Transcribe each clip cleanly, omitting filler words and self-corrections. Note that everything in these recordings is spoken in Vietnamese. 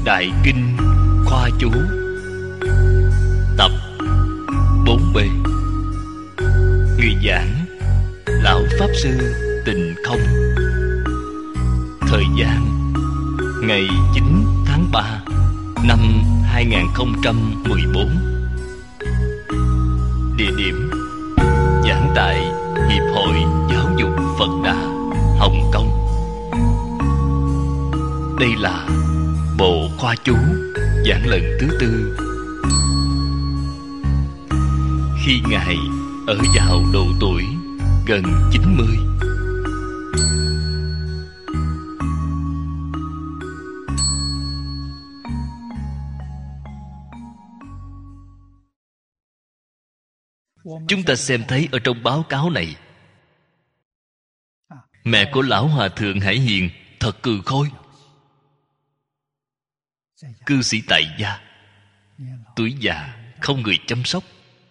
Đại Kinh Khoa Chú Tập 4B. Người giảng Lão Pháp Sư Tịnh Không. Thời gian ngày 9 tháng 3 năm 2014. Địa điểm giảng tại Hiệp hội Giáo dục Phật Đà, Hồng Kông. Đây là bộ khoa chú giảng lần thứ 4. Khi Ngài ở vào độ tuổi gần 90, chúng ta xem thấy ở trong báo cáo này, mẹ của Lão Hòa Thượng Hải Hiền thật cừ khôi, cư sĩ tại gia, tuổi già không người chăm sóc.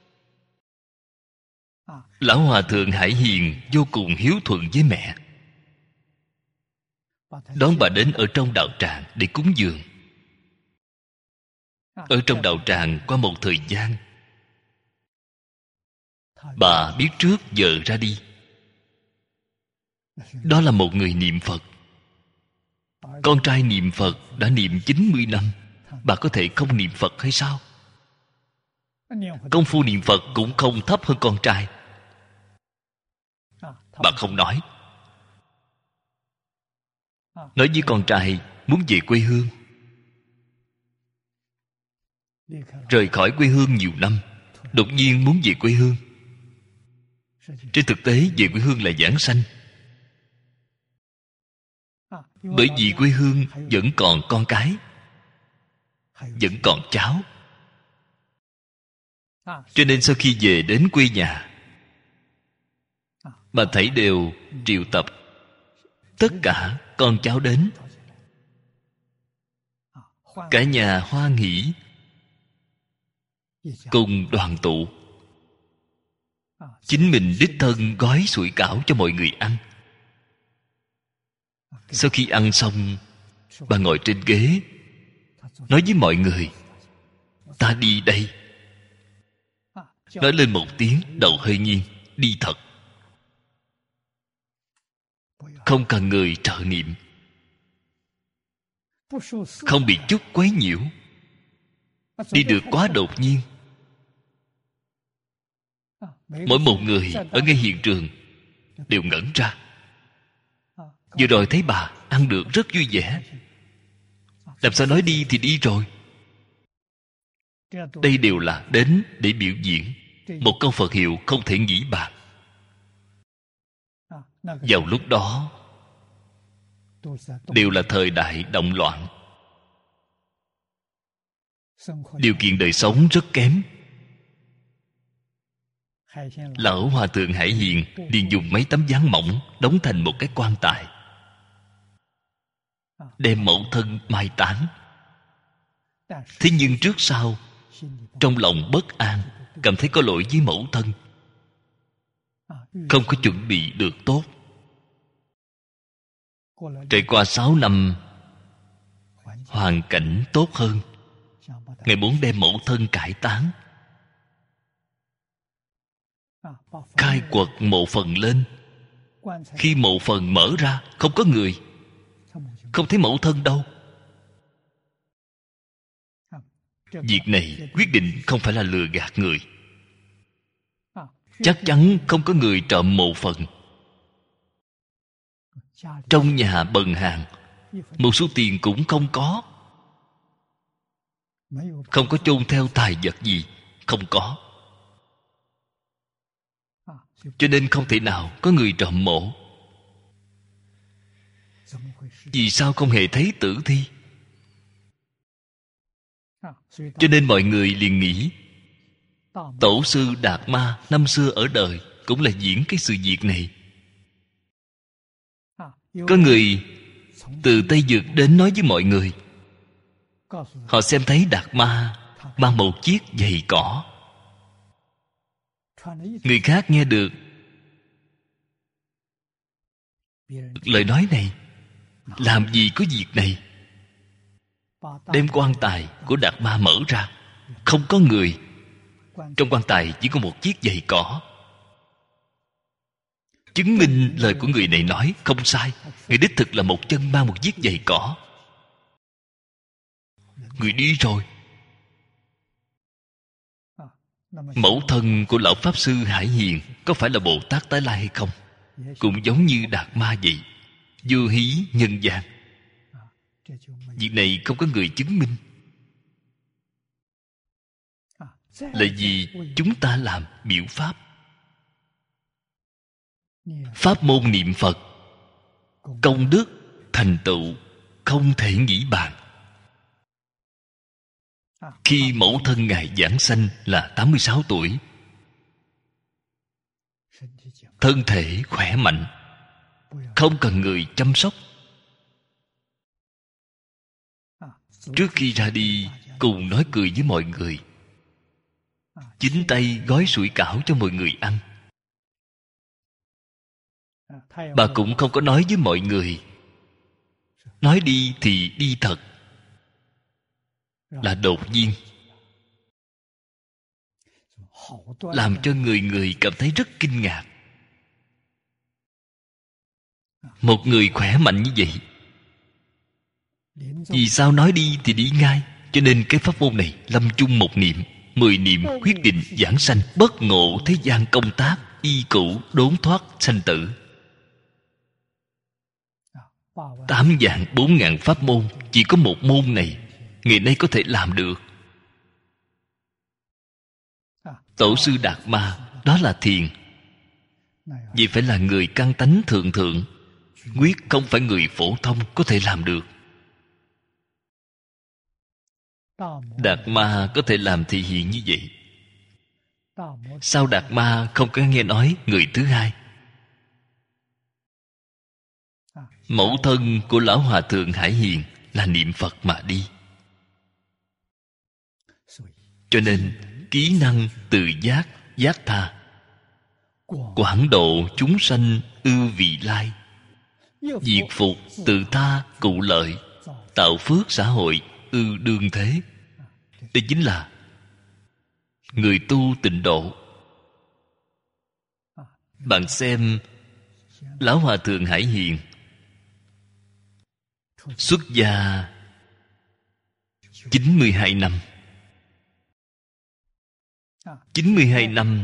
Lão Hòa Thượng Hải Hiền vô cùng hiếu thuận với mẹ, đón bà đến ở trong đạo tràng để cúng dường. Ở trong đạo tràng qua một thời gian, bà biết trước giờ ra đi. Đó là một người niệm Phật. Con trai niệm Phật đã niệm 90 năm, bà có thể không niệm Phật hay sao? Công phu niệm Phật cũng không thấp hơn con trai. Bà không nói. Nói với con trai muốn về quê hương. Rời khỏi quê hương nhiều năm, đột nhiên muốn về quê hương. Trên thực tế về quê hương là giảng sanh. Bởi vì quê hương vẫn còn con cái, vẫn còn cháu, cho nên sau khi về đến quê nhà, bà thảy đều triệu tập tất cả con cháu đến. Cả nhà hoan hỉ, cùng đoàn tụ. Chính mình đích thân gói sủi cảo cho mọi người ăn. Sau khi ăn xong, bà ngồi trên ghế, nói với mọi người: ta đi đây. Nói lên một tiếng, đầu hơi nghiêng, đi thật. Không cần người trợ niệm, không bị chút quấy nhiễu. Đi được quá đột nhiên. Mỗi một người ở ngay hiện trường đều ngẩn ra. Vừa rồi thấy bà ăn được rất vui vẻ, làm sao nói đi thì đi rồi? Đây đều là đến để biểu diễn một câu Phật hiệu không thể nghĩ bàn. Vào lúc đó đều là thời đại động loạn, điều kiện đời sống rất kém. Lão Hòa Thượng Hải Hiền liền dùng mấy tấm ván mỏng đóng thành một cái quan tài, đem mẫu thân mai táng. Thế nhưng trước sau trong lòng bất an, cảm thấy có lỗi với mẫu thân, không có chuẩn bị được tốt. Trải qua 6 năm, hoàn cảnh tốt hơn, Ngài muốn đem mẫu thân cải táng, khai quật mộ phần lên. Khi mộ phần mở ra, không có người, không thấy mẫu thân đâu. Việc này quyết định không phải là lừa gạt người. Chắc chắn không có người trộm mộ phần. Trong nhà bần hàn, một số tiền cũng không có, không có chôn theo tài vật gì, không có. Cho nên không thể nào có người trộm mộ. Vì sao không hề thấy tử thi? Cho nên mọi người liền nghĩ Tổ sư Đạt Ma năm xưa ở đời cũng là diễn cái sự việc này. Có người từ Tây Dược đến nói với mọi người, họ xem thấy Đạt Ma mang một chiếc giày cỏ. Người khác nghe được lời nói này, làm gì có việc này. đem quan tài của Đạt Ma mở ra. Không có người. Trong quan tài chỉ có một chiếc giày cỏ. Chứng minh lời của người này nói không sai. Người đích thực là một chân mang một chiếc giày cỏ. Người đi rồi. Mẫu thân của lão Pháp Sư Hải Hiền có phải là Bồ Tát Tái Lai hay không? Cũng giống như Đạt Ma vậy. Vô hí nhân gian. Việc này không có người chứng minh. Là vì chúng ta làm biểu pháp. Pháp môn niệm Phật, công đức thành tựu không thể nghĩ bàn. Khi mẫu thân Ngài giảng sanh là 86 tuổi, thân thể khỏe mạnh, không cần người chăm sóc. Trước khi ra đi, cùng nói cười với mọi người, chính tay gói sủi cảo cho mọi người ăn. Bà cũng không có nói với mọi người. Nói đi thì đi thật, là đột nhiên, làm cho người người cảm thấy rất kinh ngạc. Một người khỏe mạnh như vậy, vì sao nói đi thì đi ngay? Cho nên cái pháp môn này lâm chung một niệm, 10 niệm quyết định giảng sanh, bất ngộ thế gian công tác, y cửu đốn thoát sanh tử. 8 vạn 4 ngàn pháp môn, chỉ có một môn này ngày nay có thể làm được. Tổ sư Đạt Ma đó là thiền. Vì phải là người căn tánh thượng thượng, quyết không phải người phổ thông có thể làm được. Đạt Ma có thể làm thị hiện như vậy. Sao Đạt Ma không có nghe nói người thứ hai? Mẫu thân của Lão Hòa Thượng Hải Hiền là niệm Phật mà đi. Cho nên ký năng từ giác, giác tha, quảng độ chúng sanh ư vị lai, diệt phục tự tha cụ lợi, tạo phước xã hội ư đương thế. Đây chính là người tu tịnh độ. Bạn xem Lão Hòa Thượng Hải Hiền xuất gia 92 năm. 92 năm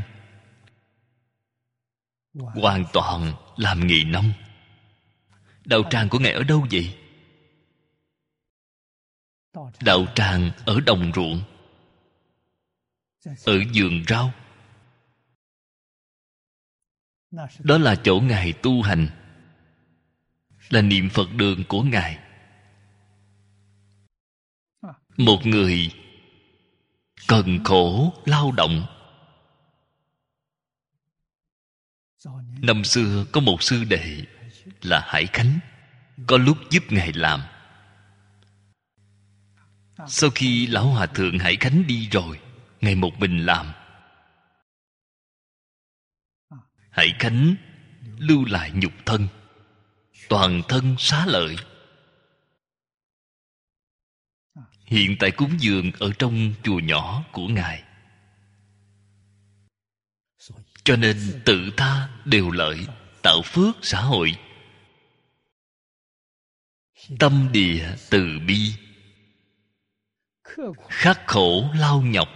hoàn toàn làm nghề nông. Đạo tràng của Ngài ở đâu vậy? Đạo tràng ở đồng ruộng, ở vườn rau. Đó là chỗ Ngài tu hành, là niệm Phật đường của Ngài. Một người cần khổ lao động. Năm xưa có một sư đệ là Hải Khánh, có lúc giúp Ngài làm. Sau khi Lão Hòa Thượng Hải Khánh đi rồi, Ngài một mình làm. Hải Khánh lưu lại nhục thân, toàn thân xá lợi. Hiện tại cúng dường ở trong chùa nhỏ của Ngài. Cho nên tự tha đều lợi, tạo phước xã hội. Tâm địa từ bi, khắc khổ lao nhọc,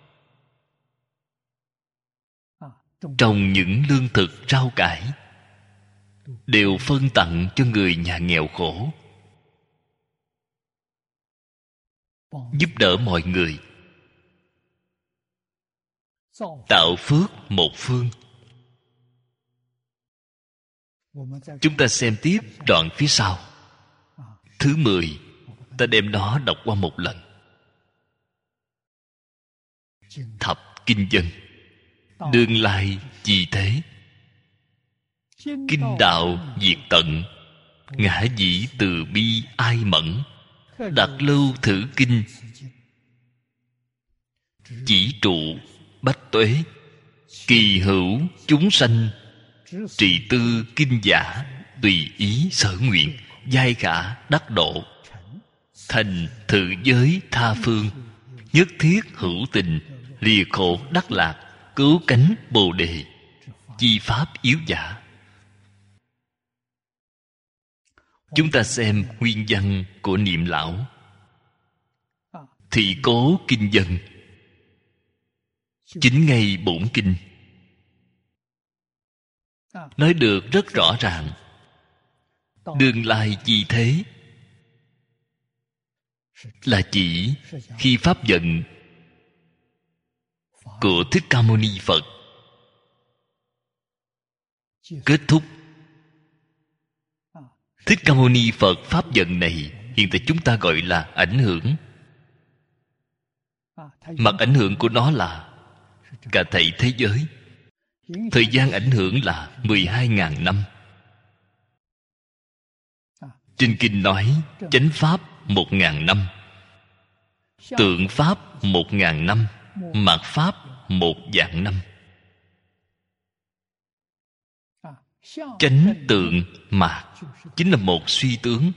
trồng những lương thực rau cải, đều phân tặng cho người nhà nghèo khổ, giúp đỡ mọi người, tạo phước một phương. Chúng ta xem tiếp đoạn phía sau. Thứ 10, ta đem nó đọc qua một lần. Thập kinh dân, đương lai chi thế, kinh đạo diệt tận, ngã dĩ từ bi ai mẫn, đặt lưu thử kinh, chỉ trụ bách tuế, kỳ hữu chúng sanh, trì tư kinh giả, tùy ý sở nguyện, giai khả đắc độ. thành thự giới tha phương, nhất thiết hữu tình, lìa khổ đắc lạc, cứu cánh bồ đề, chi pháp yếu giả. Chúng ta xem nguyên văn của Niệm Lão. Thị cố kinh dân, chính ngay bổn kinh, nói được rất rõ ràng. Đương lai chi thế là chỉ khi pháp vận của Thích Ca Mâu Ni Phật kết thúc. Thích Ca Mâu Ni Phật pháp vận này hiện tại chúng ta gọi là ảnh hưởng. Mặt ảnh hưởng của nó là cả thảy thế giới. Thời gian ảnh hưởng là 12.000 năm. Trên kinh nói chánh pháp 1.000 năm, tượng pháp 1.000 năm, mạt pháp 1 vạn năm. Chánh tượng mạt chính là một suy tướng.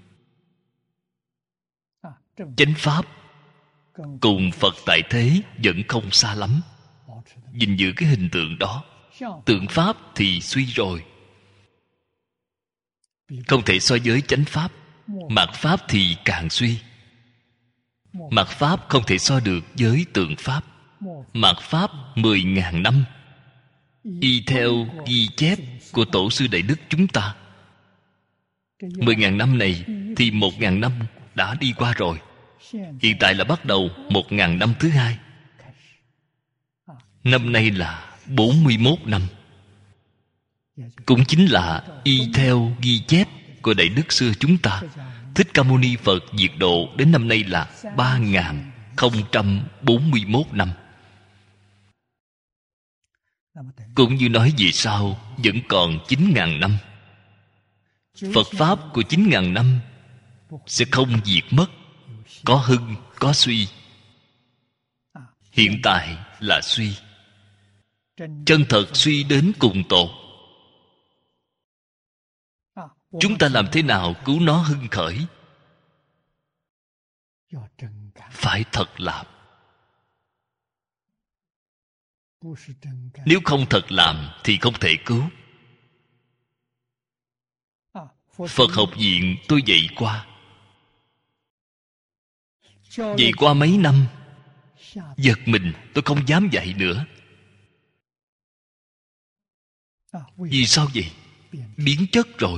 Chánh pháp cùng Phật tại thế vẫn không xa lắm, gìn giữ cái hình tượng đó. Tượng pháp thì suy rồi, không thể so với chánh pháp. Mạt pháp thì càng suy. Mạt pháp không thể so được với tượng pháp. Mạt pháp 10.000 năm, y theo ghi chép của tổ sư Đại Đức chúng ta. 10.000 năm này thì 1.000 năm đã đi qua rồi. Hiện tại là bắt đầu 1.000 năm thứ hai. Năm nay là 41 năm. Cũng chính là y theo ghi chép của Đại Đức xưa chúng ta. Thích Ca Mâu Ni Phật diệt độ đến năm nay là 3.041 năm. Cũng như nói về sau vẫn còn 9.000 năm. Phật Pháp của 9.000 năm sẽ không diệt mất, có hưng, có suy. Hiện tại là suy. Chân thật suy đến cùng tột. Chúng ta làm thế nào cứu nó hưng khởi? Phải thật làm. Nếu không thật làm thì không thể cứu. Phật học viện tôi dạy qua. Dạy qua mấy năm, giật mình tôi không dám dạy nữa. Vì sao vậy? Biến chất rồi.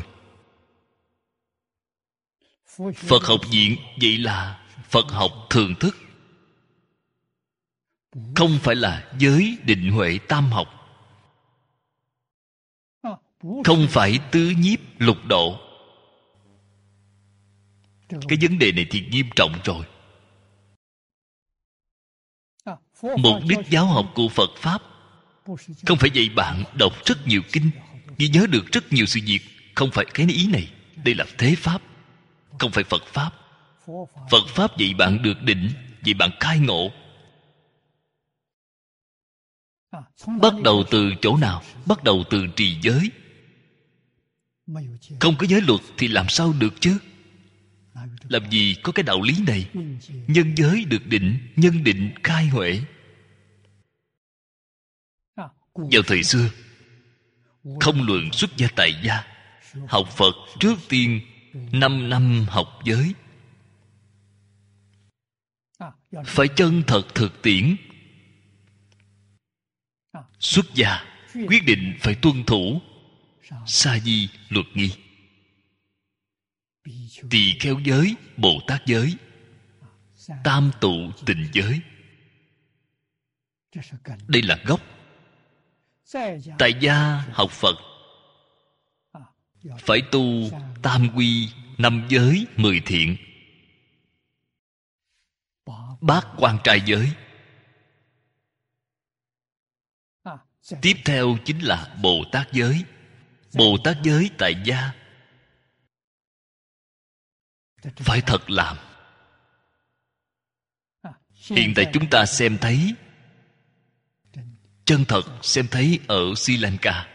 Phật học viện vậy là Phật học thường thức, không phải là giới định huệ tam học, không phải tứ nhiếp lục độ. Cái vấn đề này thì nghiêm trọng rồi. Mục đích giáo học của Phật Pháp không phải dạy bạn đọc rất nhiều kinh, ghi nhớ được rất nhiều sự việc. Không phải cái ý này. Đây là thế Pháp, không phải Phật Pháp. Phật Pháp dạy bạn được định, dạy bạn khai ngộ. Bắt đầu từ chỗ nào? Bắt đầu từ trì giới. Không có giới luật thì làm sao được chứ? Làm gì có cái đạo lý này? Nhân giới được định, nhân định khai huệ. Vào thời xưa, không luận xuất gia tại gia, học Phật trước tiên 5 năm học giới. Phải chân thật thực tiễn. Xuất gia quyết định phải tuân thủ sa di luật nghi. Tỳ kheo giới, Bồ Tát giới, tam tụ tình giới. Đây là gốc. Tại gia học Phật phải tu tam quy 5 giới 10 thiện, bát quan trai giới. Tiếp theo chính là Bồ Tát giới. Bồ Tát giới tại gia phải thật làm. Hiện tại chúng ta xem thấy, chân thật xem thấy ở Sri Lanka.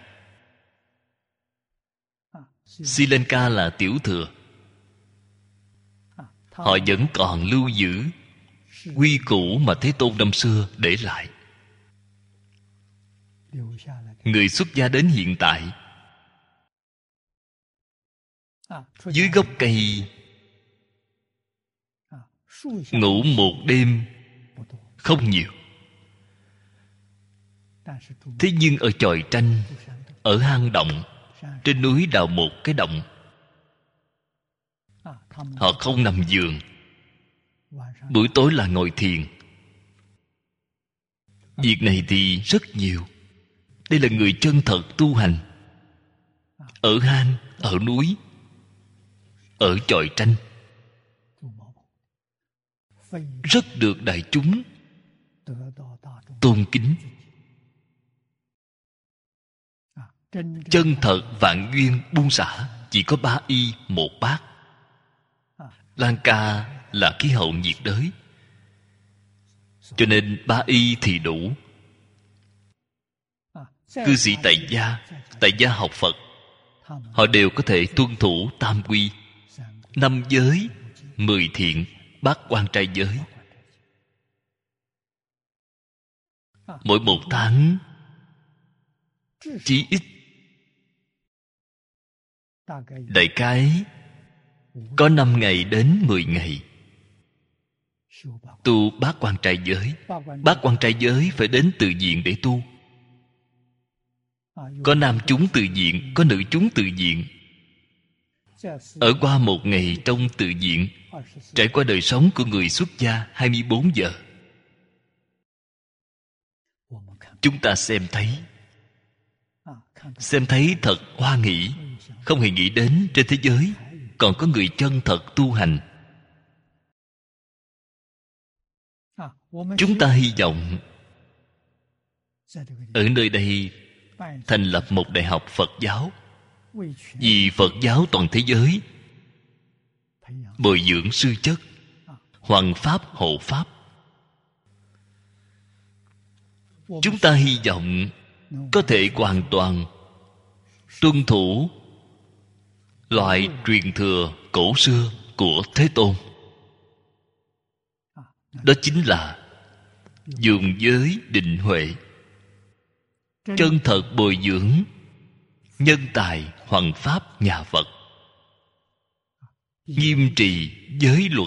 Sri Lanka là tiểu thừa. họ vẫn còn lưu giữ quy củ mà Thế Tôn năm xưa để lại. Người xuất gia đến hiện tại, dưới gốc cây ngủ một đêm không nhiều. Thế nhưng ở chòi tranh, ở hang động, trên núi đào một cái động, họ không nằm giường. Buổi tối là ngồi thiền. Việc này thì rất nhiều. Đây là người chân thật tu hành. Ở hang, ở núi, ở chòi tranh, rất được đại chúng tôn kính. Chân thật vạn duyên buông xả, chỉ có 3 y 1 bát. Lan Ca là khí hậu nhiệt đới, cho nên 3 y thì đủ. Cư sĩ tại gia học Phật, họ đều có thể tuân thủ tam quy, 5 giới, 10 thiện, bát quan trai giới. Mỗi 1 tháng chí ít đại khái có 5 ngày đến 10 ngày tu bát quan trai giới. Bát quan trai giới phải đến tự viện để tu. Có nam chúng tự viện, có nữ chúng tự viện. Ở qua 1 ngày trong tự viện, trải qua đời sống của người xuất gia 24 giờ. Chúng ta xem thấy thật hoa nghĩ. Không hề nghĩ đến trên thế giới còn có người chân thật tu hành. Chúng ta hy vọng ở nơi đây thành lập một đại học Phật giáo, vì Phật giáo toàn thế giới, bồi dưỡng sư chất, hoằng pháp hộ pháp. Chúng ta hy vọng có thể hoàn toàn tuân thủ loại truyền thừa cổ xưa của Thế Tôn. Đó chính là dùng giới định huệ, chân thật bồi dưỡng nhân tài hoằng pháp nhà Phật, nghiêm trì giới luật,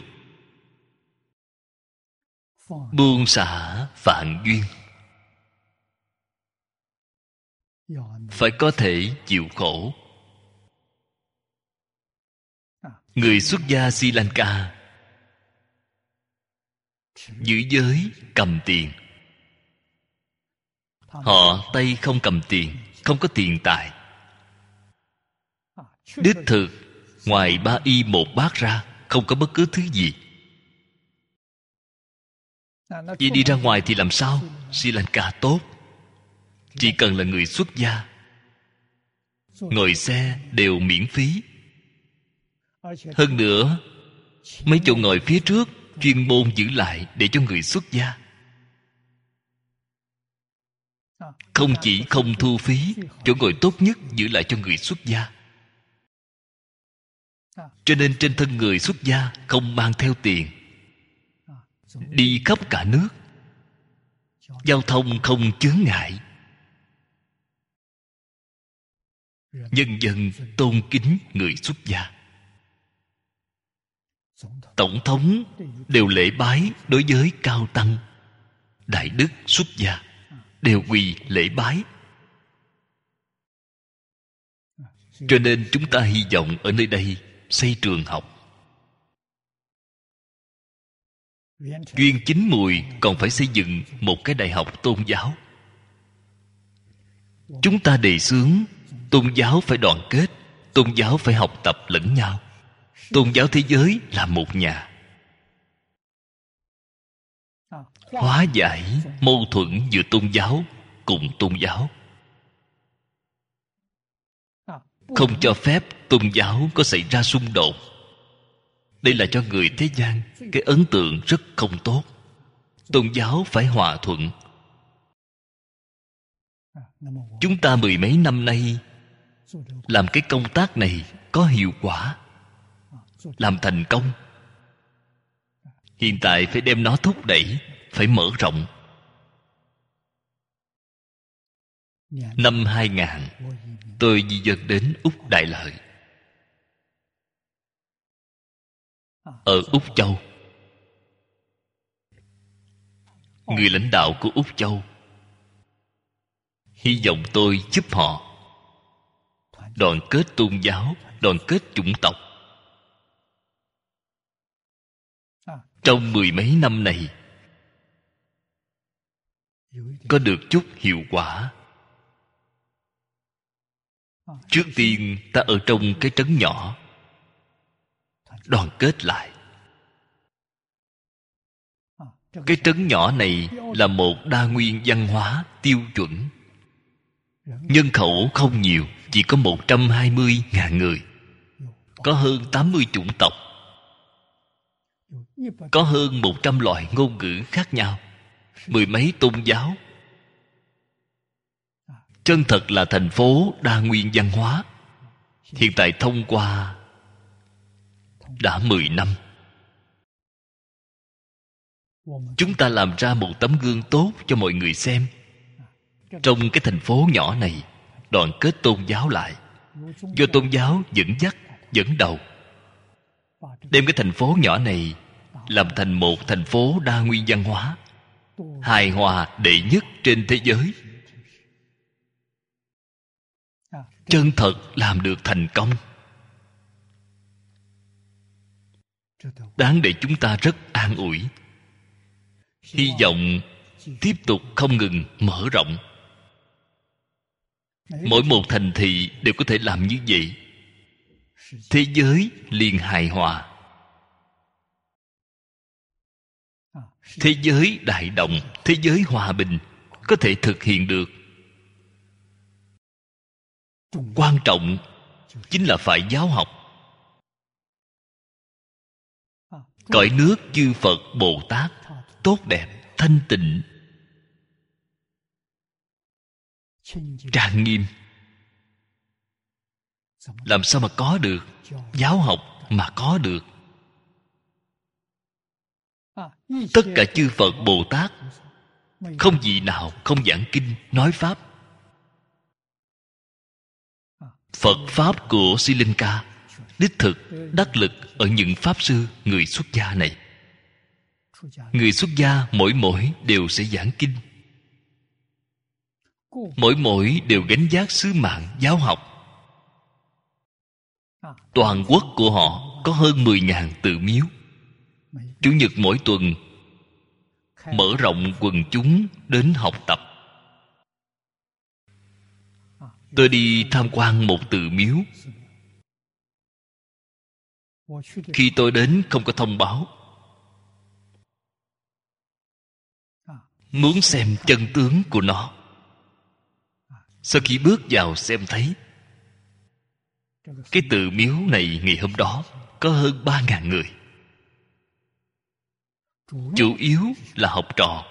buông xả vạn duyên. Phải có thể chịu khổ. Người xuất gia Sri Lanka giữ giới cầm tiền. Họ tay không cầm tiền, không có tiền tài. Đích thực ngoài 3 y 1 bát ra, không có bất cứ thứ gì. Vậy đi ra ngoài thì làm sao? Sri Lanka tốt, chỉ cần là người xuất gia, ngồi xe đều miễn phí. Hơn nữa, mấy chỗ ngồi phía trước chuyên môn giữ lại để cho người xuất gia. Không chỉ không thu phí, chỗ ngồi tốt nhất giữ lại cho người xuất gia. Cho nên trên thân người xuất gia không mang theo tiền, đi khắp cả nước, giao thông không chướng ngại. Nhân dân tôn kính người xuất gia. Tổng thống đều lễ bái đối với cao tăng, đại đức xuất gia, đều quỳ lễ bái. Cho nên chúng ta hy vọng ở nơi đây xây trường học. Duyên Chín Mùi còn phải xây dựng một cái đại học tôn giáo. Chúng ta đề xướng tôn giáo phải đoàn kết, tôn giáo phải học tập lẫn nhau. Tôn giáo thế giới là một nhà, hóa giải mâu thuẫn giữa tôn giáo cùng tôn giáo. Không cho phép tôn giáo có xảy ra xung đột. Đây là cho người thế gian cái ấn tượng rất không tốt. Tôn giáo phải hòa thuận. Chúng ta 10 mấy năm nay làm cái công tác này có hiệu quả, làm thành công. Hiện tại phải đem nó thúc đẩy, phải mở rộng. Năm 2000, tôi di dân đến Úc Đại Lợi. Ở Úc Châu, người lãnh đạo của Úc Châu hy vọng tôi giúp họ đoàn kết tôn giáo, đoàn kết chủng tộc. Trong mười mấy năm này có được chút hiệu quả. Trước tiên ta ở trong cái trấn nhỏ đoàn kết lại. Cái trấn nhỏ này là một đa nguyên văn hóa tiêu chuẩn. Nhân khẩu không nhiều, chỉ có 120.000 người. Có hơn 80 chủng tộc. Có hơn 100 loại ngôn ngữ khác nhau. Mười mấy tôn giáo. Chân thật là thành phố đa nguyên văn hóa. Hiện tại thông qua đã 10 năm. Chúng ta làm ra một tấm gương tốt cho mọi người xem. Trong cái thành phố nhỏ này, đoàn kết tôn giáo lại, do tôn giáo dẫn dắt, dẫn đầu, đem cái thành phố nhỏ này làm thành một thành phố đa nguyên văn hóa, hài hòa đệ nhất trên thế giới. Chân thật làm được thành công, đáng để chúng ta rất an ủi. Hy vọng tiếp tục không ngừng mở rộng. Mỗi một thành thị đều có thể làm như vậy. Thế giới liền hài hòa. Thế giới đại động, thế giới hòa bình có thể thực hiện được. Quan trọng chính là phải giáo học. Cõi nước chư Phật Bồ Tát tốt đẹp, thanh tịnh, trang nghiêm. Làm sao mà có được? Giáo học mà có được. Tất cả chư Phật Bồ Tát không vị nào không giảng kinh nói pháp. Phật pháp của Sri Lanka đích thực đắc lực ở những pháp sư người xuất gia này. Người xuất gia mỗi đều sẽ giảng kinh. Mỗi đều gánh vác sứ mạng giáo học. Toàn quốc của họ có hơn 10.000 tự miếu. Chủ nhật mỗi tuần mở rộng quần chúng đến học tập. Tôi đi tham quan một tự miếu. Khi tôi đến không có thông báo. Muốn xem chân tướng của nó. Sau khi bước vào xem thấy, cái tự miếu này ngày hôm đó có hơn 3.000 người. Chủ yếu là học trò.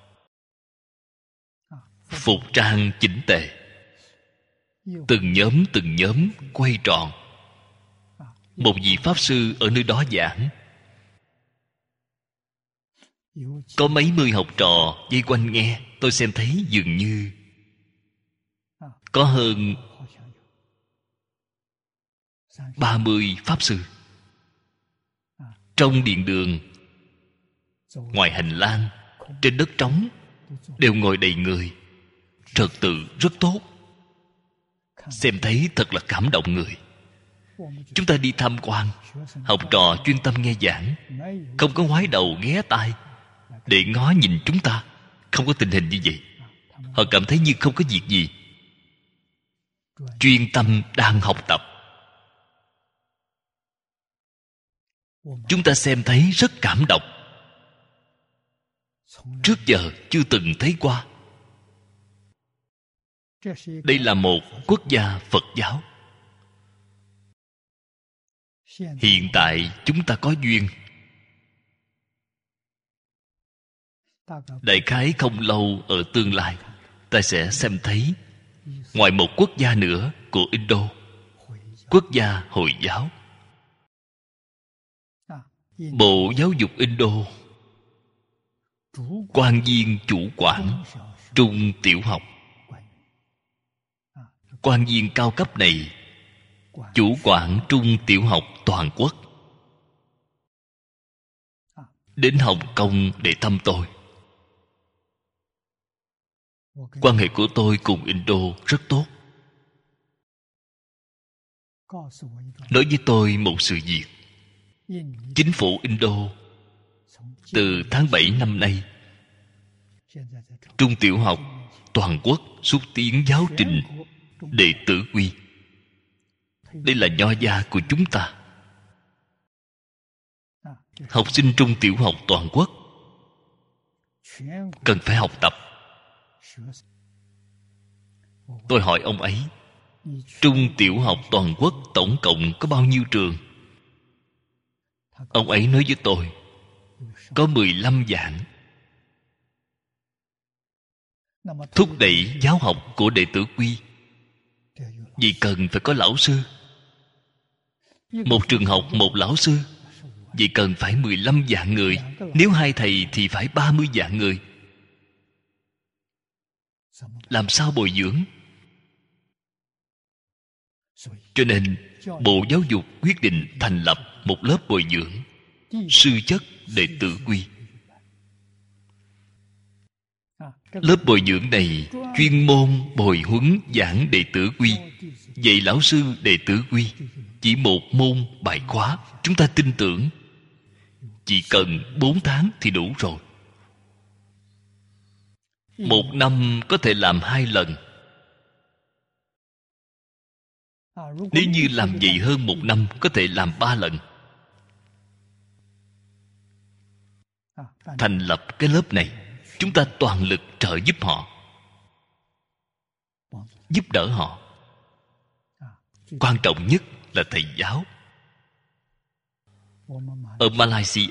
Phục trang chỉnh tề, từng nhóm quay tròn. Một vị pháp sư ở nơi đó giảng. Có mấy mươi học trò vây quanh nghe. Tôi xem thấy dường như có hơn 30 pháp sư. Trong điện đường, ngoài hành lang, trên đất trống đều ngồi đầy người. Trật tự rất tốt. Xem thấy thật là cảm động người. Chúng ta đi tham quan, học trò chuyên tâm nghe giảng, không có ngoái đầu ghé tai để ngó nhìn chúng ta. Không có tình hình như vậy. Họ cảm thấy như không có việc gì, chuyên tâm đang học tập. Chúng ta xem thấy rất cảm động. Trước giờ chưa từng thấy qua. Đây là một quốc gia Phật giáo. Hiện tại chúng ta có duyên. Đại khái không lâu ở tương lai, ta sẽ xem thấy ngoài một quốc gia nữa của Indo, quốc gia Hồi giáo. Bộ Giáo dục Indo quan viên chủ quản trung tiểu học. Quan viên cao cấp này chủ quản trung tiểu học toàn quốc, đến Hồng Kông để thăm tôi. Quan hệ của tôi cùng Indo rất tốt. Nói với tôi một sự việc. Chính phủ Indo từ tháng 7 năm nay, trung tiểu học toàn quốc xúc tiến giáo trình đệ tử quy. Đây là nho gia của chúng ta. Học sinh trung tiểu học toàn quốc cần phải học tập. Tôi hỏi ông ấy, trung tiểu học toàn quốc tổng cộng có bao nhiêu trường? Ông ấy nói với tôi, có 15 dạng. Thúc đẩy giáo học của đệ tử quy, vì cần phải có lão sư. Một trường học một lão sư, vì cần phải 15 vạn người. Nếu hai thầy thì phải 30 vạn người. Làm sao bồi dưỡng? Cho nên Bộ Giáo dục quyết định thành lập một lớp bồi dưỡng sư chất đệ tử quy. Lớp bồi dưỡng này chuyên môn bồi huấn giảng đệ tử quy, dạy lão sư đệ tử quy. Chỉ một môn bài khóa. Chúng ta tin tưởng chỉ cần 4 tháng thì đủ rồi. Một năm có thể làm 2 lần. Nếu như làm vậy hơn một năm, có thể làm 3 lần. Thành lập cái lớp này, chúng ta toàn lực trợ giúp họ, giúp đỡ họ. Quan trọng nhất là thầy giáo. Ở Malaysia,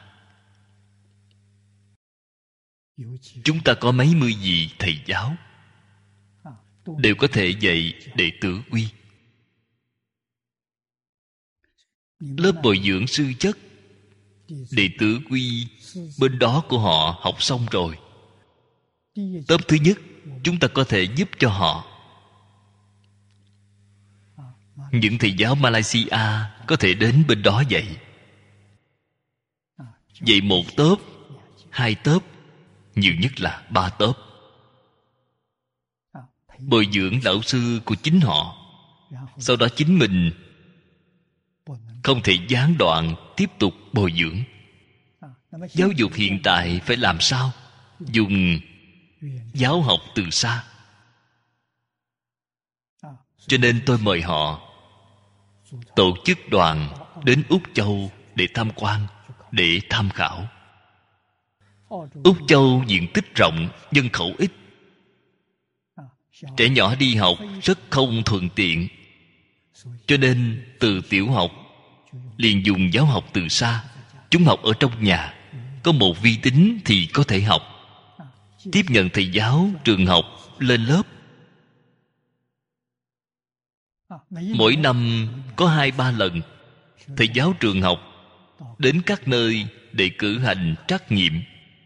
chúng ta có mấy mươi vị thầy giáo đều có thể dạy đệ tử quy. Lớp bồi dưỡng sư chất đệ tử quy bên đó của họ học xong rồi. Tóm thứ nhất, chúng ta có thể giúp cho họ. Những thầy giáo Malaysia có thể đến bên đó dạy. Dạy 1 tốp, 2 tốp, nhiều nhất là 3 tốp. Bồi dưỡng lão sư của chính họ. Sau đó chính mình không thể gián đoạn tiếp tục bồi dưỡng. Giáo dục hiện tại phải làm sao? Dùng giáo học từ xa. Cho nên tôi mời họ tổ chức đoàn đến Úc Châu để tham quan, để tham khảo. Úc Châu diện tích rộng, nhân khẩu ít. Trẻ nhỏ đi học rất không thuận tiện. Cho nên từ tiểu học liền dùng giáo học từ xa. Chúng học ở trong nhà. Có một vi tính thì có thể học. Tiếp nhận thầy giáo, trường học lên lớp. Mỗi năm có 2-3 lần thầy giáo trường học đến các nơi để cử hành trắc nghiệm.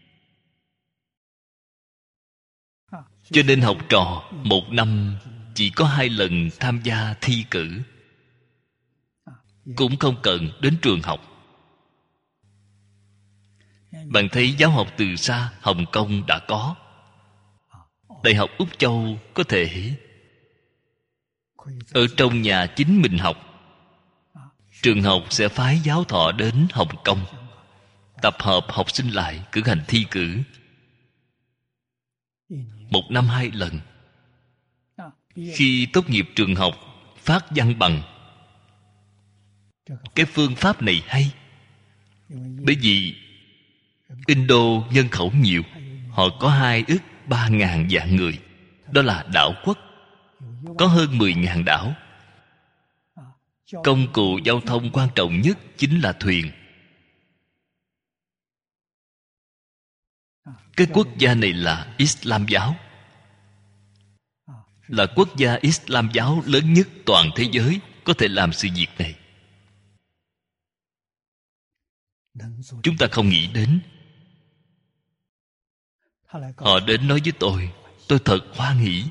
Cho nên học trò một năm chỉ có 2 lần tham gia thi cử, cũng không cần đến trường học. Bạn thấy giáo học từ xa Hồng Kông đã có. Đại học Úc Châu có thể ở trong nhà chính mình học. Trường học sẽ phái giáo thọ đến Hồng Kông, tập hợp học sinh lại cử hành thi cử. 1 năm 2 lần. Khi tốt nghiệp trường học, phát văn bằng. Cái phương pháp này hay. Bởi vì Indo nhân khẩu nhiều. Họ có 2.300.000 vạn người. Đó là đảo quốc. Có hơn 10.000 đảo. Công cụ giao thông quan trọng nhất chính là thuyền. Cái quốc gia này là Islam giáo, là quốc gia Islam giáo lớn nhất toàn thế giới, có thể làm sự việc này. chúng ta không nghĩ đến. Họ đến nói với tôi thật hoan hỉ.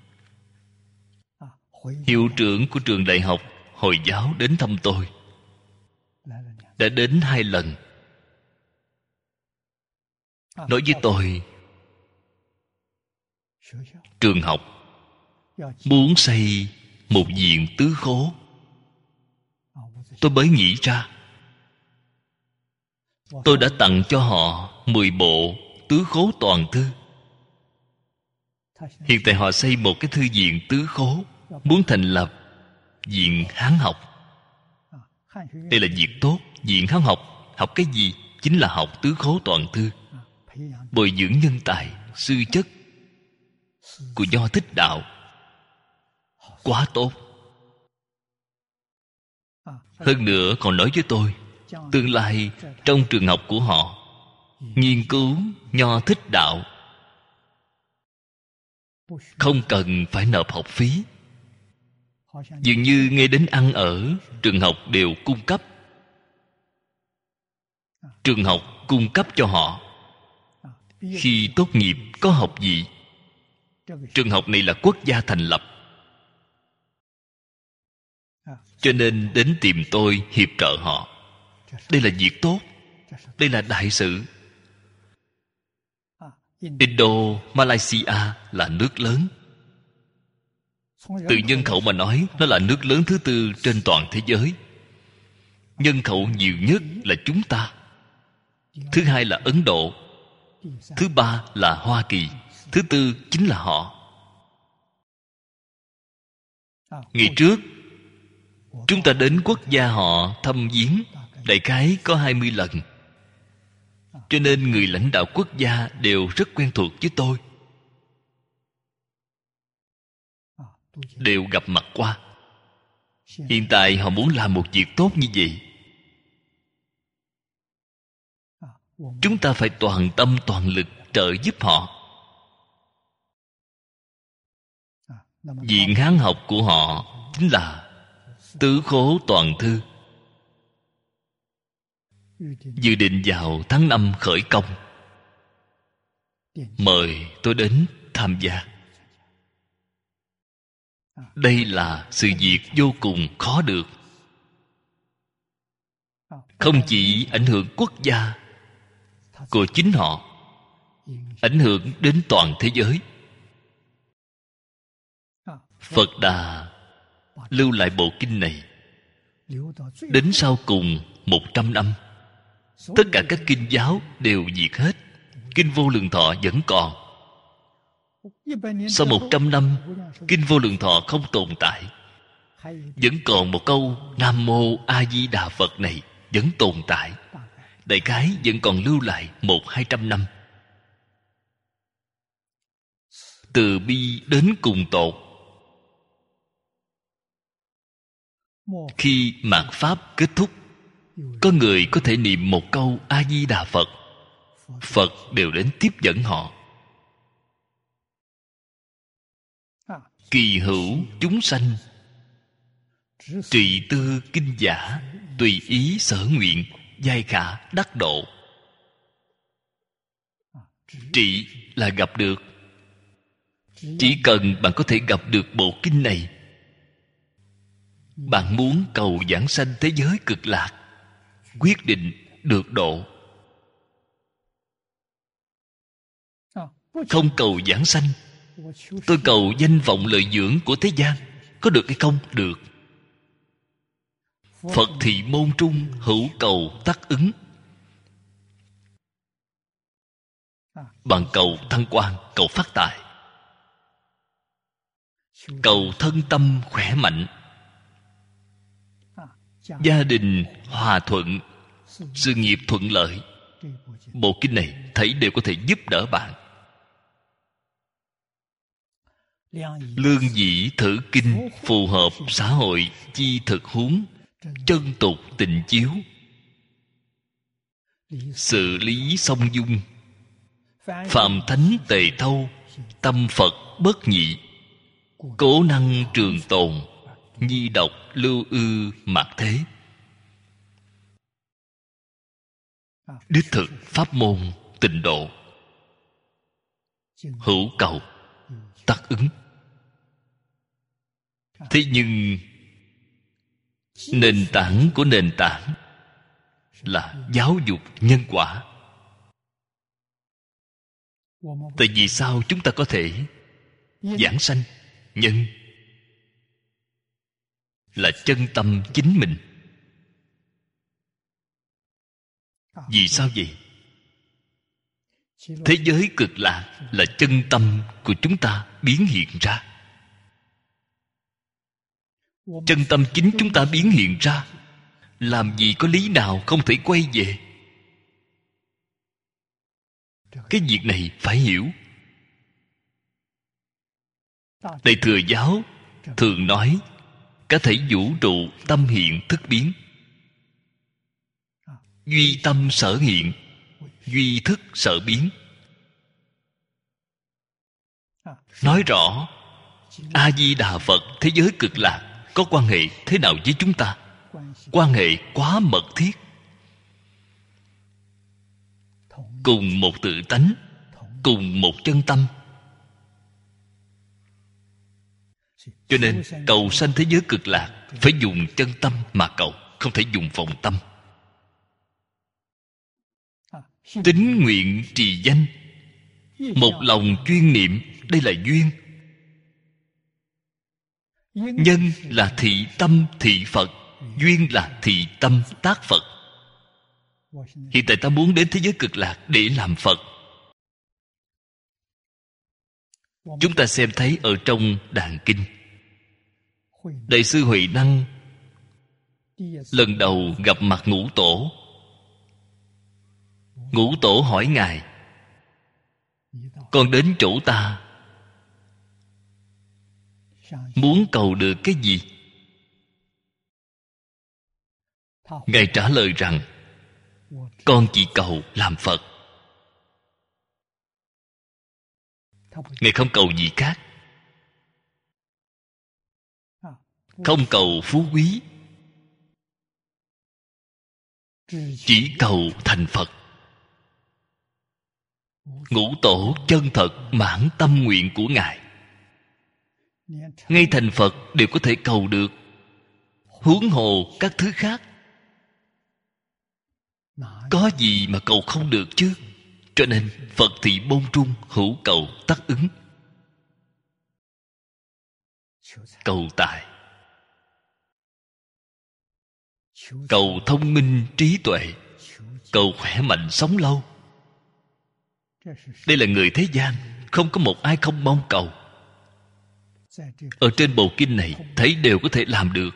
Hiệu trưởng của trường đại học Hồi giáo đến thăm tôi, đã đến 2 lần. Nói với tôi, trường học muốn xây một viện tứ khố. Tôi mới nghĩ ra, tôi đã tặng cho họ 10 bộ tứ khố toàn thư. Hiện tại họ xây một cái thư viện tứ khố, muốn thành lập viện Hán học. Đây là việc tốt. Viện Hán học học cái gì? Chính là học tứ khố toàn thư, bồi dưỡng nhân tài, sư chất của Nho Thích Đạo. Quá tốt. Hơn nữa còn nói với tôi, tương lai trong trường học của họ nghiên cứu Nho Thích Đạo không cần phải nộp học phí. Dường như ngay đến ăn ở trường học đều cung cấp. Trường học cung cấp cho họ. Khi tốt nghiệp có học vị. Trường học này là quốc gia thành lập, cho nên đến tìm tôi hiệp trợ họ. Đây là việc tốt. Đây là đại sự. Malaysia là nước lớn. Từ nhân khẩu mà nói, nó là nước lớn thứ 4 trên toàn thế giới. Nhân khẩu nhiều nhất là chúng ta. Thứ 2 là Ấn Độ. Thứ 3 là Hoa Kỳ. Thứ 4 chính là họ. Ngày trước chúng ta đến quốc gia họ thăm viếng đại khái có 20 lần. Cho nên người lãnh đạo quốc gia đều rất quen thuộc với tôi, đều gặp mặt qua. Hiện tại họ muốn làm một việc tốt như vậy. Chúng ta phải toàn tâm toàn lực trợ giúp họ. Viện Hán học của họ chính là tứ khố toàn thư. Dự định vào tháng 5 khởi công. Mời tôi đến tham gia. Đây là sự việc vô cùng khó được. Không chỉ ảnh hưởng quốc gia của chính họ, ảnh hưởng đến toàn thế giới. Phật Đà lưu lại bộ kinh này đến sau cùng 100 năm. Tất cả các kinh giáo đều diệt hết. Kinh Vô Lượng Thọ vẫn còn. Sau 100 năm, Kinh Vô Lượng Thọ không tồn tại. Vẫn còn một câu Nam Mô A Di Đà Phật này vẫn tồn tại. Đại khái vẫn còn lưu lại 100-200 năm. Từ bi đến cùng tột. Khi mạt Pháp kết thúc, có người có thể niệm một câu A Di Đà Phật, Phật đều đến tiếp dẫn họ. Kỳ hữu chúng sanh, trì tư kinh giả, tùy ý sở nguyện, giai khả đắc độ. Trị là gặp được. Chỉ cần bạn có thể gặp được bộ kinh này, bạn muốn cầu giảng sanh thế giới cực lạc, quyết định được độ. Không cầu giảng sanh, tôi cầu danh vọng lợi dưỡng của thế gian, có được hay không? Được. Phật thị môn trung hữu cầu tắc ứng. Bạn cầu thăng quan, cầu phát tài, cầu thân tâm khỏe mạnh, gia đình hòa thuận, sự nghiệp thuận lợi. Bộ kinh này thấy đều có thể giúp đỡ bạn. Lương dĩ thử kinh, phù hợp xã hội chi thực huống, chân tục tình chiếu, sự lý song dung, phạm thánh tề thâu, tâm Phật bất nhị, cố năng trường tồn, nhi độc lưu ư mạt thế. đích thực pháp môn tịnh độ, hữu cầu tác ứng. Thế nhưng nền tảng của nền tảng là giáo dục nhân quả. Tại vì sao chúng ta có thể giảng sanh? Nhân là chân tâm chính mình. Vì sao vậy? Thế giới cực lạc là chân tâm của chúng ta biến hiện ra. Chân tâm chính chúng ta biến hiện ra, làm gì có lý nào không thể quay về? Cái việc này phải hiểu. Đại Thừa Giáo thường nói cả thảy vũ trụ tâm hiện thức biến, duy tâm sở hiện, duy thức sở biến. Nói rõ A Di Đà Phật, thế giới cực lạc có quan hệ thế nào với chúng ta? Quan hệ quá mật thiết. Cùng một tự tánh, cùng một chân tâm. Cho nên cầu sanh thế giới cực lạc phải dùng chân tâm mà cầu, không thể dùng vọng tâm. Tín nguyện trì danh, một lòng chuyên niệm, đây là duyên. Nhân là thị tâm thị Phật, duyên là thị tâm tác Phật. Hiện tại ta muốn đến thế giới cực lạc để làm Phật. Chúng ta xem thấy ở trong Đàn Kinh, Đại sư Huệ Năng lần đầu gặp mặt Ngũ Tổ. Ngũ Tổ hỏi Ngài: con đến chỗ ta muốn cầu được cái gì? Ngài trả lời rằng: con chỉ cầu làm Phật. Ngài không cầu gì khác. Không cầu phú quý, chỉ cầu thành Phật. Ngũ Tổ chân thật mãn tâm nguyện của Ngài. Ngay thành Phật đều có thể cầu được, huống hồ các thứ khác. Có gì mà cầu không được chứ? Cho nên Phật thị bôn trung, hữu cầu tác ứng. Cầu tài, cầu thông minh trí tuệ, cầu khỏe mạnh sống lâu. Đây là người thế gian, không có một ai không mong cầu. Ở trên bộ kinh này thấy đều có thể làm được,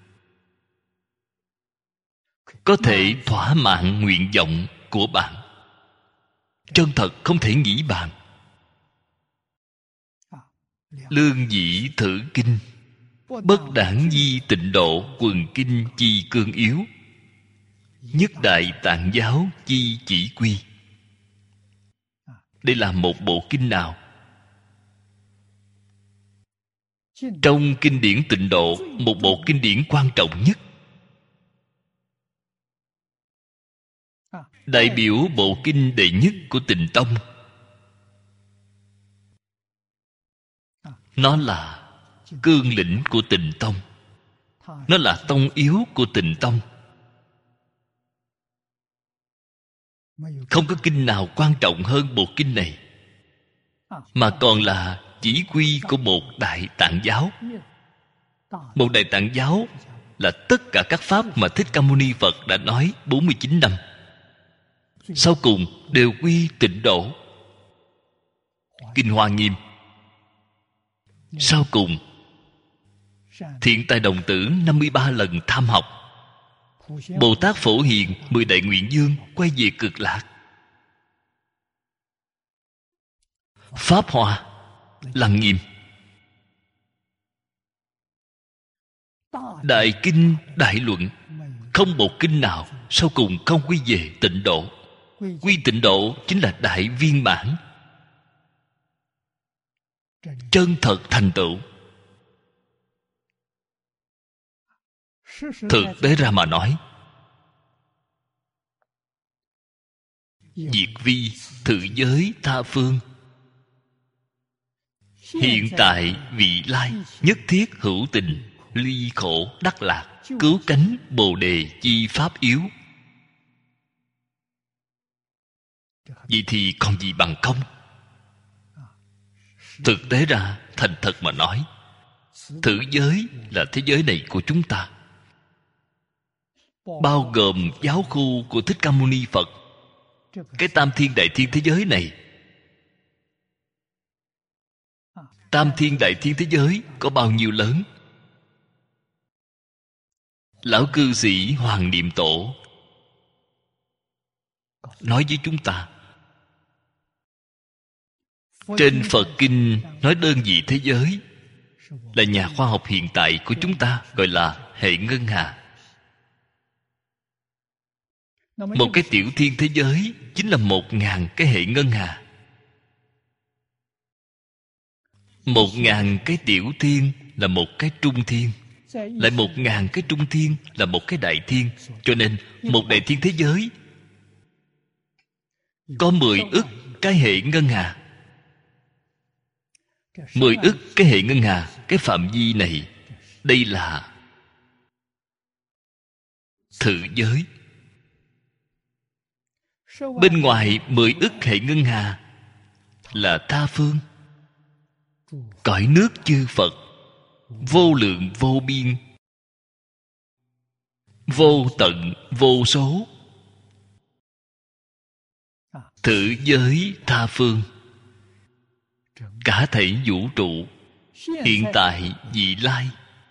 có thể thỏa mãn nguyện vọng của bạn. Chân thật không thể nghĩ bàn. Lương dĩ thử kinh, bất đẳng di tịnh độ, quần kinh chi cương yếu, nhất đại tạng giáo chi chỉ quy. Đây là một bộ kinh nào? Trong kinh điển tịnh độ, một bộ kinh điển quan trọng nhất, đại biểu bộ kinh đệ nhất của Tịnh Tông. Nó là cương lĩnh của Tịnh Tông, nó là tông yếu của Tịnh Tông. Không có kinh nào quan trọng hơn bộ kinh này, mà còn là chỉ quy của một đại tạng giáo. Một đại tạng giáo là tất cả các pháp mà Thích Ca Mâu Ni Phật đã nói 49 năm, sau cùng đều quy tịnh độ. Kinh Hoa Nghiêm, sau cùng Thiện Tài Đồng Tử 53 lần tham học, Bồ Tát Phổ Hiền 10 đại nguyện dương quay về cực lạc. Pháp Hoa, Lăng Nghiêm, Đại Kinh Đại Luận, không một kinh nào sau cùng không quy về tịnh độ. Quy tịnh độ chính là đại viên mãn, chân thật thành tựu. Thực tế ra mà nói, diệt vi, thử giới tha phương. Hiện tại vị lai, nhất thiết hữu tình, ly khổ đắc lạc, cứu cánh bồ đề chi pháp yếu. Vậy thì còn gì bằng không? Thực tế ra, thành thật mà nói, thử giới là thế giới này của chúng ta, bao gồm giáo khu của Thích Ca Mâu Ni Phật. Cái tam thiên đại thiên thế giới này, tam thiên đại thiên thế giới có bao nhiêu lớn? Lão cư sĩ Hoàng Niệm Tổ nói với chúng ta, trên Phật Kinh nói đơn vị thế giới là nhà khoa học hiện tại của chúng ta gọi là hệ ngân hà. Một cái tiểu thiên thế giới chính là 1.000 cái hệ ngân hà. 1.000 cái tiểu thiên là một cái trung thiên, lại 1.000 cái trung thiên là một cái đại thiên. Cho nên một đại thiên thế giới có 10 ức cái hệ ngân hà. 10 ức cái hệ ngân hà. Cái phạm vi này, đây là thử giới. Bên ngoài 10 ức hệ ngân hà là tha phương, cõi nước chư Phật, vô lượng vô biên, vô tận vô số. Thử giới tha phương, cả thảy vũ trụ, hiện tại vị lai,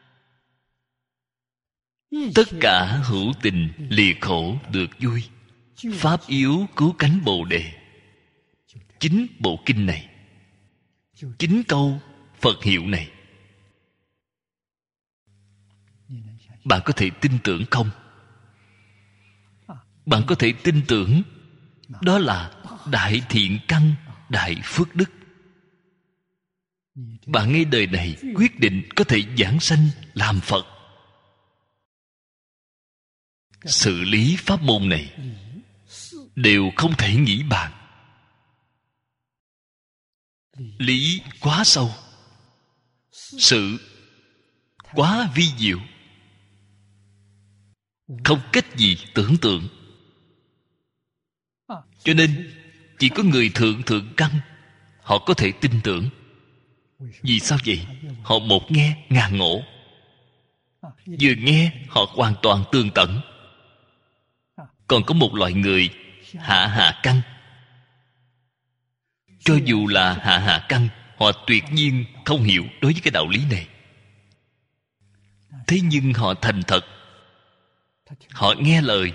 tất cả hữu tình lìa khổ được vui, pháp yếu cứu cánh bồ đề. Chính bộ kinh này, chính câu Phật hiệu này, bạn có thể tin tưởng không? Bạn có thể tin tưởng đó là đại thiện căn, đại phước đức. Bạn ngay đời này quyết định có thể giảng sanh làm Phật. Xử lý pháp môn này đều không thể nghĩ bàn. Lý quá sâu, sự quá vi diệu, không cách gì tưởng tượng. Cho nên chỉ có người thượng căn họ có thể tin tưởng. Vì sao vậy? Họ một nghe ngàn ngộ. Vừa nghe họ hoàn toàn tương tận. Còn có một loại người hạ căn. Cho dù là hạ căn, họ tuyệt nhiên không hiểu đối với cái đạo lý này. Thế nhưng họ thành thật, họ nghe lời,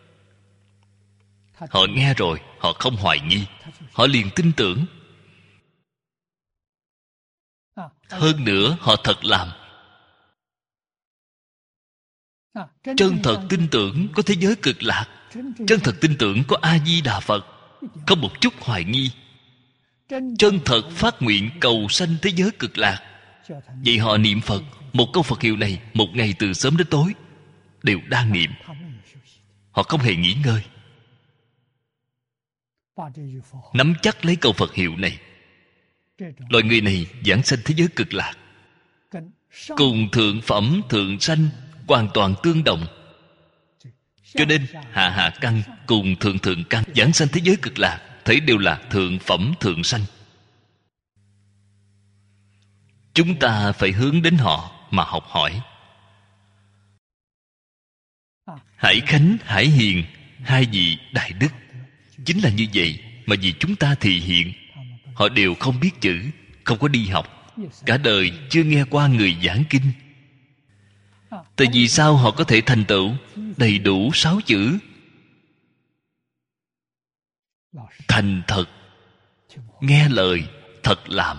họ nghe rồi họ không hoài nghi, họ liền tin tưởng. Hơn nữa họ thật làm. Chân thật tin tưởng có thế giới cực lạc, chân thật tin tưởng có A Di Đà Phật, không một chút hoài nghi. Chân thật phát nguyện cầu sanh thế giới cực lạc. Vậy họ niệm Phật, một câu Phật hiệu này, một ngày từ sớm đến tối đều đang niệm. Họ không hề nghỉ ngơi, nắm chắc lấy câu Phật hiệu này. Loại người này giảng sanh thế giới cực lạc, cùng thượng phẩm thượng sanh hoàn toàn tương đồng. Cho nên hạ căn cùng thượng căn giảng sanh thế giới cực lạc, thấy đều là thượng phẩm thượng sanh. Chúng ta phải hướng đến họ mà học hỏi. Hải Khánh, Hải Hiền, hai vị đại đức chính là như vậy. Mà vì chúng ta thị hiện, họ đều không biết chữ, không có đi học, cả đời chưa nghe qua người giảng kinh. Tại vì sao họ có thể thành tựu đầy đủ 6 chữ? Thành thật, nghe lời, thật làm.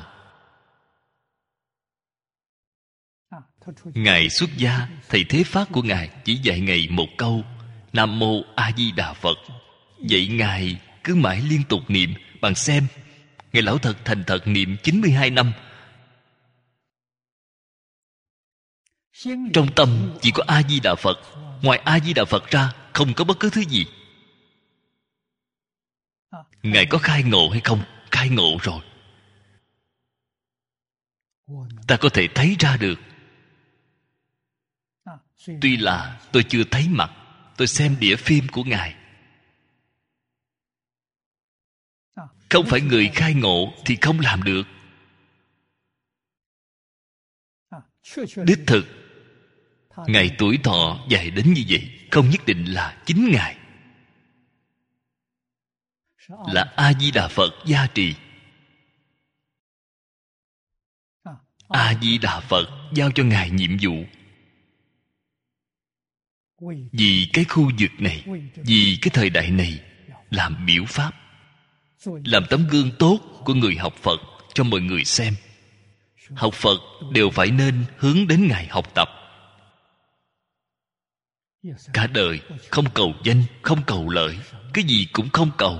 Ngài xuất gia, thầy Thế Phát của Ngài chỉ dạy Ngài một câu Nam Mô A Di Đà Phật. Vậy Ngài cứ mãi liên tục niệm. Bạn xem, Ngài lão thật thành thật niệm 92 năm. Trong tâm chỉ có A Di Đà Phật, ngoài A Di Đà Phật ra không có bất cứ thứ gì. Ngài có khai ngộ hay không? Khai ngộ rồi. Ta có thể thấy ra được. Tuy là tôi chưa thấy mặt, tôi xem đĩa phim của Ngài. Không phải người khai ngộ thì không làm được. Đích thực Ngài tuổi thọ dài đến như vậy không nhất định là chính Ngài, là A Di Đà Phật gia trì. A Di Đà Phật giao cho Ngài nhiệm vụ. Vì cái khu vực này, vì cái thời đại này, làm biểu pháp, làm tấm gương tốt của người học Phật cho mọi người xem. Học Phật đều phải nên hướng đến Ngài học tập. Cả đời không cầu danh, không cầu lợi, cái gì cũng không cầu.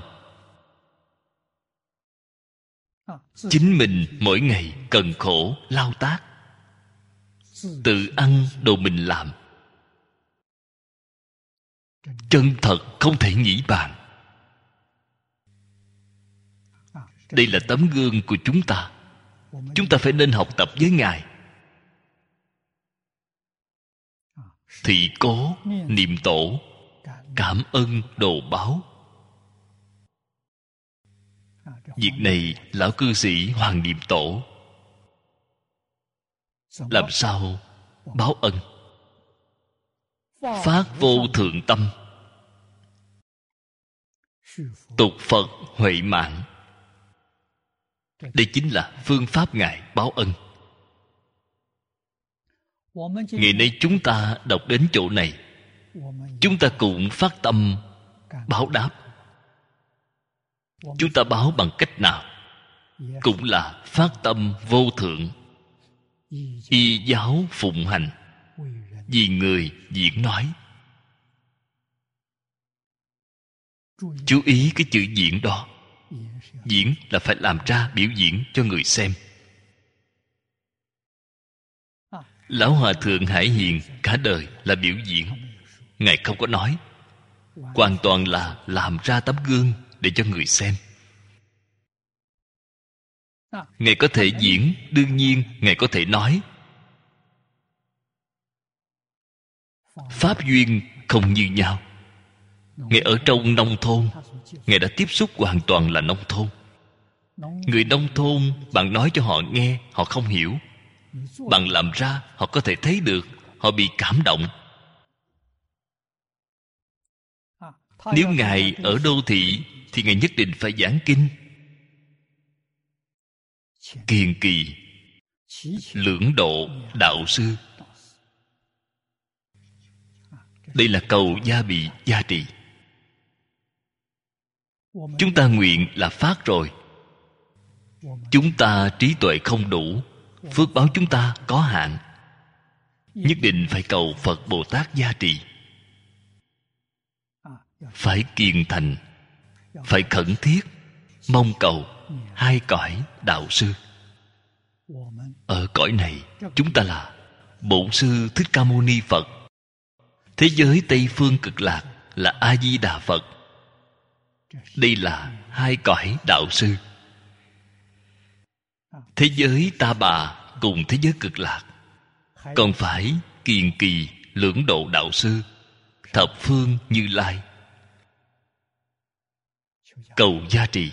Chính mình mỗi ngày cần khổ lao tác, tự ăn đồ mình làm. Chân thật không thể nghĩ bàn. Đây là tấm gương của chúng ta. Chúng ta phải nên học tập với Ngài. Thị cố, niệm tổ, cảm ơn đồ báo. Việc này lão cư sĩ Hoàng Niệm Tổ làm sao báo ân? Phát vô thượng tâm, tục Phật huệ mạng. Đây chính là phương pháp Ngài báo ân. Ngày nay chúng ta đọc đến chỗ này, chúng ta cũng phát tâm báo đáp. Chúng ta báo bằng cách nào? Cũng là phát tâm vô thượng, y giáo phụng hành, vì người diễn nói. Chú ý cái chữ diễn đó. Diễn là phải làm ra biểu diễn cho người xem. Lão Hòa Thượng Hải Hiền cả đời là biểu diễn. Ngài không có nói, hoàn toàn là làm ra tấm gương để cho người xem. Ngài có thể diễn, đương nhiên Ngài có thể nói. Pháp duyên không như nhau. Ngài ở trong nông thôn, Ngài đã tiếp xúc hoàn toàn là nông thôn. Người nông thôn, bạn nói cho họ nghe, họ không hiểu. Bạn làm ra, họ có thể thấy được, họ bị cảm động. Nếu Ngài ở đô thị thì Ngài nhất định phải giảng kinh. Kiền kỳ, lưỡng độ đạo sư. Đây là cầu gia bị gia trì. Chúng ta nguyện là phát rồi. Chúng ta trí tuệ không đủ, phước báo chúng ta có hạn, nhất định phải cầu Phật Bồ Tát gia trì. Phải kiền thành, phải khẩn thiết mong cầu hai cõi đạo sư. Ở cõi này chúng ta là Bổn Sư Thích Ca Mâu Ni Phật. Thế giới Tây Phương Cực Lạc là A Di Đà Phật. Đây là hai cõi đạo sư. Thế giới Ta Bà cùng thế giới Cực Lạc, còn phải kiền kỳ lưỡng độ đạo sư, thập phương Như Lai. Cầu gia trì.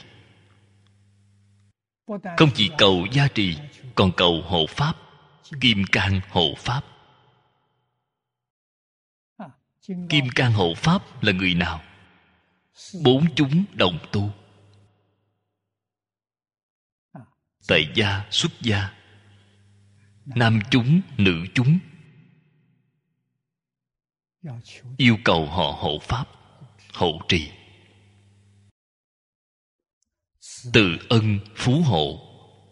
Không chỉ cầu gia trì, còn cầu hộ pháp, kim cang hộ pháp. Kim cang hộ pháp là người nào? Bốn chúng đồng tu. Tại gia, xuất gia, nam chúng, nữ chúng, yêu cầu họ hộ pháp, hộ trì, từ ân phú hộ.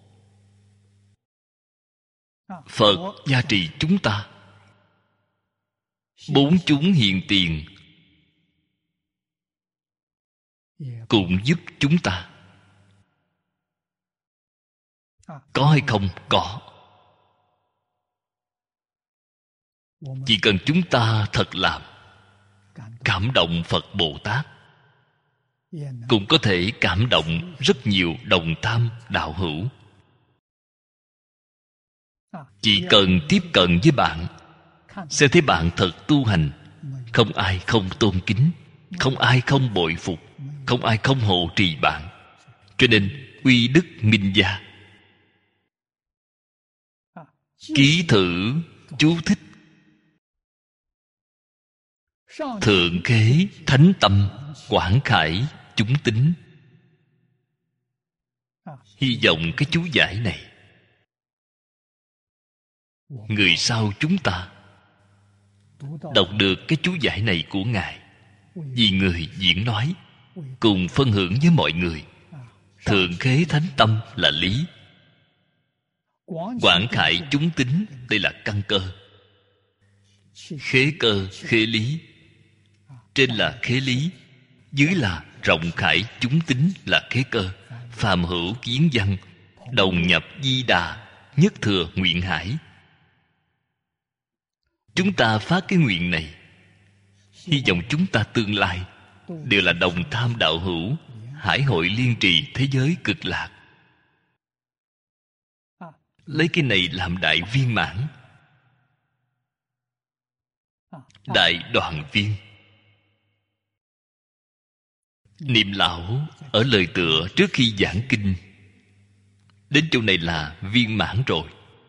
Phật gia trì chúng ta. Bốn chúng hiện tiền cũng giúp chúng ta. Có hay không? Có. Chỉ cần chúng ta thật làm, cảm động Phật Bồ Tát, cũng có thể cảm động rất nhiều đồng tham đạo hữu. Chỉ cần tiếp cận với bạn, sẽ thấy bạn thật tu hành. Không ai không tôn kính, không ai không bội phục, không ai không hộ trì bạn. Cho nên uy đức minh gia. Ký thử chú thích: thượng khế thánh tâm, quảng khải chúng tính. Hy vọng cái chú giải này người sau chúng ta đọc được cái chú giải này của Ngài, vì người diễn nói, cùng phân hưởng với mọi người. Thượng khế thánh tâm là lý, quảng khải chúng tính, đây là căn cơ. Khế cơ, khế lý. Trên là khế lý, dưới là rộng khải chúng tính là khế cơ. Phàm hữu kiến văn, đồng nhập di đà, nhất thừa nguyện hải. Chúng ta phát cái nguyện này, hy vọng chúng ta tương lai đều là đồng tham đạo hữu, hải hội liên trì thế giới cực lạc. Lấy cái này làm đại viên mãn, đại đoàn viên. Niệm lão ở lời tựa trước khi giảng kinh, đến chỗ này là viên mãn rồi.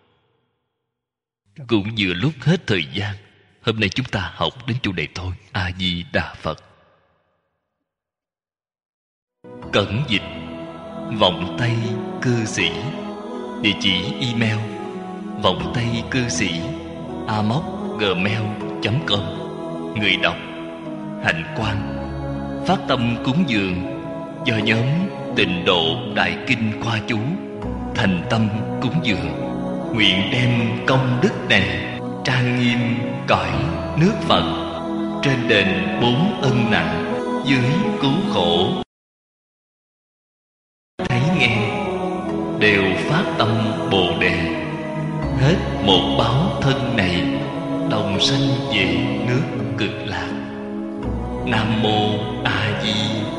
Cũng vừa lúc hết thời gian. Hôm nay chúng ta học đến chỗ này thôi. A Di Đà Phật. Cẩn dịch: Vọng Tây Cư Sĩ. Địa chỉ email: vọng tây cư sĩ amos@gmail.com. Người đọc: Hạnh Quang. Phát tâm cúng dường do nhóm Tịnh Độ Đại Kinh Khoa Chú thành tâm cúng dường, nguyện đem công đức này trang nghiêm cõi nước Phật, trên đền 4 ân nặng, dưới cứu khổ thấy nghe, đều phát tâm Bồ Đề, hết một báo thân này, đồng sanh về nước Cực Lạc. Nam mô A Di